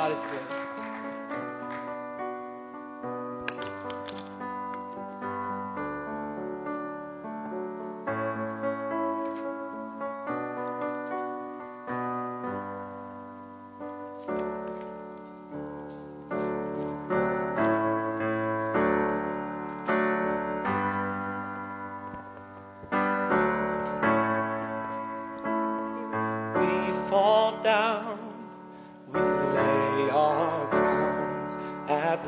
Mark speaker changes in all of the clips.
Speaker 1: God is good.
Speaker 2: Fall down, we lay our crowns at the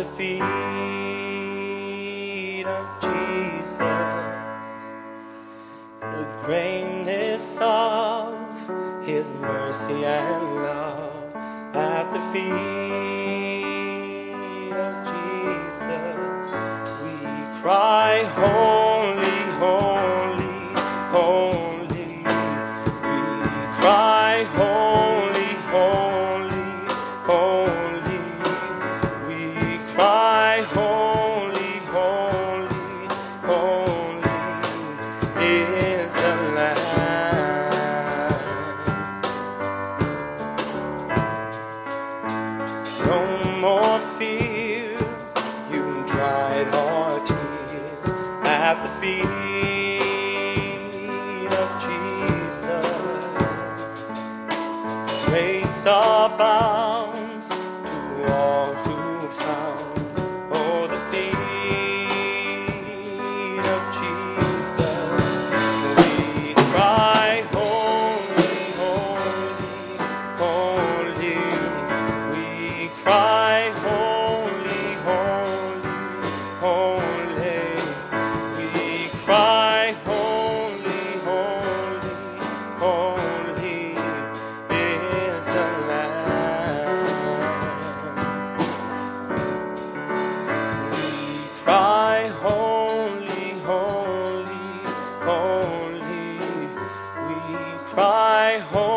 Speaker 2: feet of Jesus. The greatness of His mercy and love at the feet of Jesus. We cry, holy, holy, holy. We cry, holy, holy, holy. We cry, holy, holy, holy is the Lamb. No more fear, you dried our tears at the feet of Jesus. Grace abounds to all who found, oh, the feet of Jesus. We cry, holy, holy, holy. We cry, holy, holy, holy. We cry, holy, holy, holy is the Lamb. We cry, holy, holy, holy. We cry, holy.